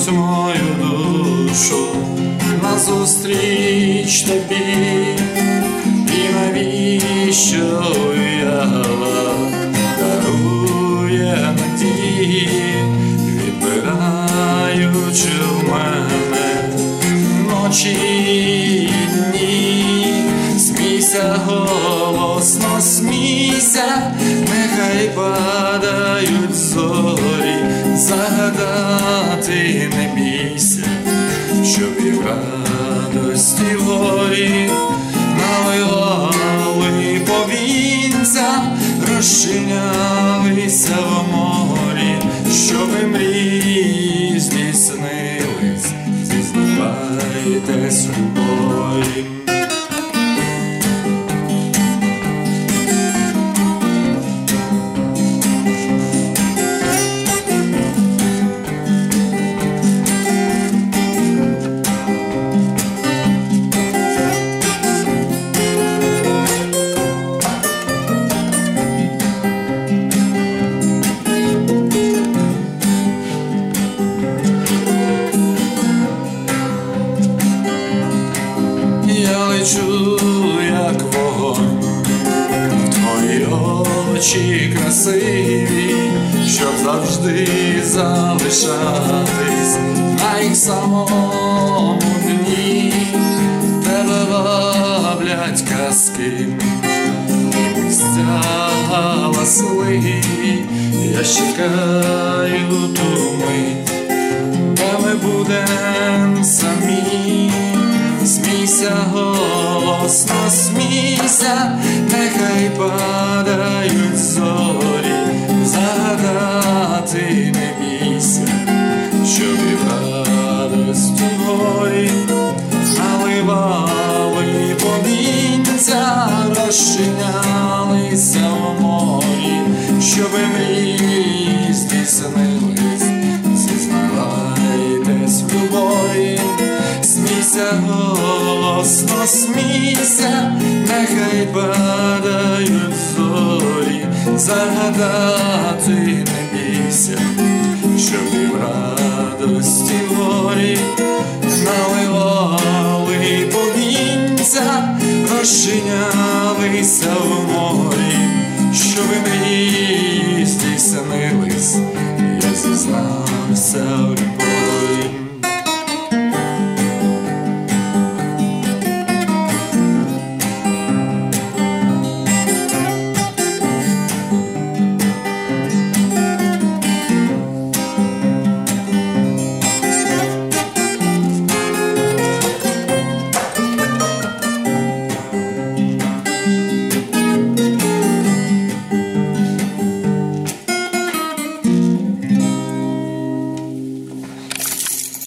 ведуть мою душу назустріч тобі. І навіщо уява дарує надії, відбираючи в мене ночі й дні. Смійся, голосно смійся, нехай падають зорі, загадати не бійся, щоб і в радості в горі наливали повінця, розчинялися в морі, щоби мрії здійснились, зізнавайтесь любові. Я лечу, як вогонь, в твої очі красиві, щоб завжди залишатись на їх самому дні. Тебе ваблять казки, місця галасливі, я чекаю ту мить, де ми будем самі. Смійся, голосно смійся, нехай падають зорі, загадати не бійся, щоб і в радості в горі наливали повінця, розчинялися в морі, щоби мрії здійснились, зізнавайтесь в любові. Смійся, голосно смійся, нехай падають зорі, загадати не бійся, щоб і в радості в горі наливали повінця, розчинялися в морі, щоби мрії здійснились, я зізнався